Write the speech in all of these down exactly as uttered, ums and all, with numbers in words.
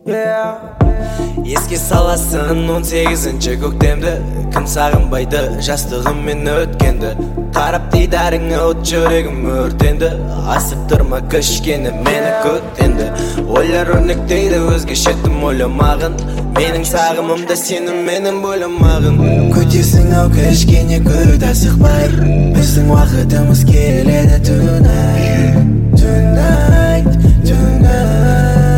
Еске саласын он сегізінші көктемді, кім сағынбайды жастығыммен өткенді. Қарап дидарыңа от жүрегім өртенді, асып тұрма кішкене мені көктенді. Ойлар өрнектейді өзгешеттім ойламағын, менің сағымымда сенің менің бөлімағын. Көтесің ау кішкене көт асықпай, біздің уақытымыз келеді tonight, tonight, tonight.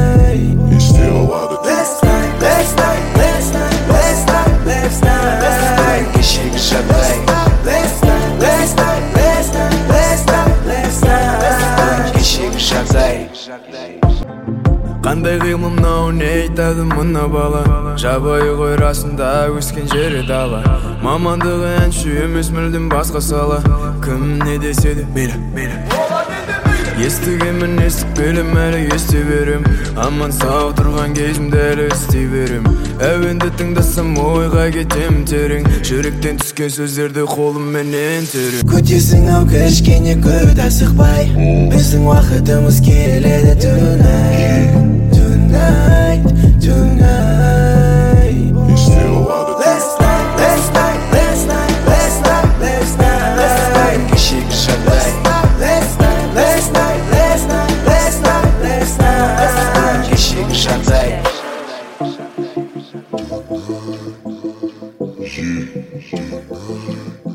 Last night, last night, last night, last night, last night. Кешегі жағдай. Last night, last night, last night, last night, last night. Кешегі жағдай. Қандай қимыл мынау, не айтады мына бала? Жабайы ғой расында өскен жері дала. Мамандығы әнші емес мүлдем басқа сала. Кім не десе де мейлі, мейлі. Естігенмін естіп келем әлі ести берем. Аман сау тұрған кезімді әлі істей берем. Әуенді тыңдасам ойға кетем терең. Жүректен түскен сөздерді қолымменен терем. Көтесің ау кішкене көт асықпай, біздің уақытымыз келеді tonight, tonight, tonight. Last night, last night, last night, last night, last night, last night. Кешегі жағдай. Last night, last night, last night, last night, last night. Кешегі жағдай. Yeah.